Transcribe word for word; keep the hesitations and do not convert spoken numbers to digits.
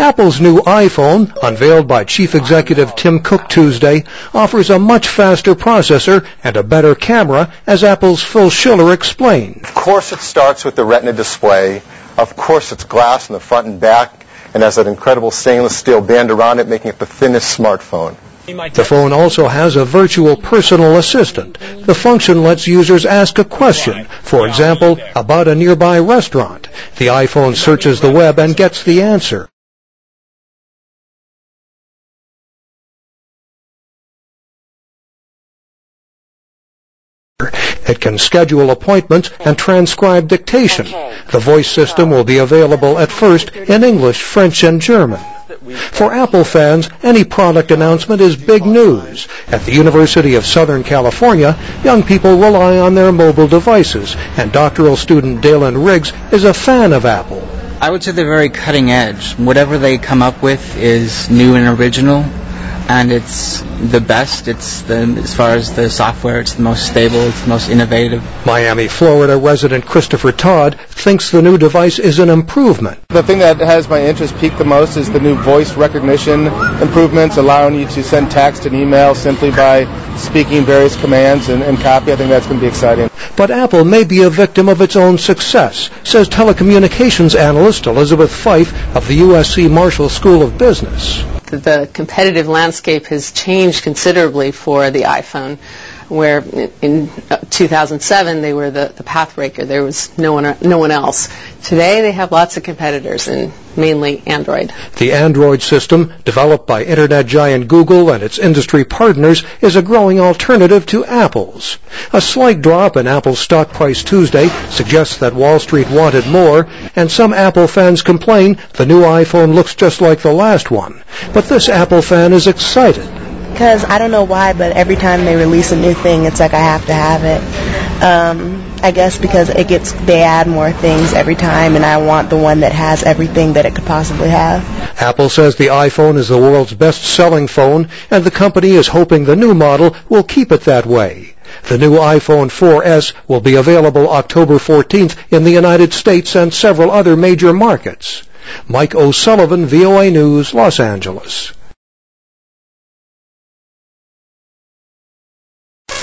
Apple's new iPhone, unveiled by Chief Executive Tim Cook Tuesday, offers a much faster processor and a better camera, as Apple's Phil Schiller explained. Of course it starts with the Retina display. Of course it's glass in the front and back, and has that incredible stainless steel band around it, making it the thinnest smartphone. The phone also has a virtual personal assistant. The function lets users ask a question, for example, about a nearby restaurant. The iPhone searches the web and gets the answer. It can schedule appointments and transcribe dictation. The voice system will be available at first in English, French, and German. For Apple fans, any product announcement is big news. At the University of Southern California, young people rely on their mobile devices, and doctoral student Dalen Riggs is a fan of Apple. I would say they're very cutting edge. Whatever they come up with is new and original, and it's the best. It's the, as far as the software, it's the most stable, it's the most innovative. Miami, Florida resident Christopher Todd thinks the new device is an improvement. The thing that has my interest piqued the most is the new voice recognition improvements, allowing you to send text and email simply by speaking various commands and, and copy. I think that's going to be exciting. But Apple may be a victim of its own success, says telecommunications analyst Elizabeth Fife of the U S C Marshall School of Business. The competitive landscape has changed considerably for the iPhone, where in two thousand seven they were the, the pathbreaker. There was no one, no one else. Today they have lots of competitors, and mainly Android. The Android system, developed by internet giant Google and its industry partners, is a growing alternative to Apple's. A slight drop in Apple's stock price Tuesday suggests that Wall Street wanted more, and some Apple fans complain the new iPhone looks just like the last one. But this Apple fan is excited. Because I don't know why, but every time they release a new thing, it's like I have to have it. Um, I guess because it gets, they add more things every time, and I want the one that has everything that it could possibly have. Apple says the iPhone is the world's best-selling phone, and the company is hoping the new model will keep it that way. The new iPhone four S will be available October fourteenth in the United States and several other major markets. Mike O'Sullivan, V O A News, Los Angeles.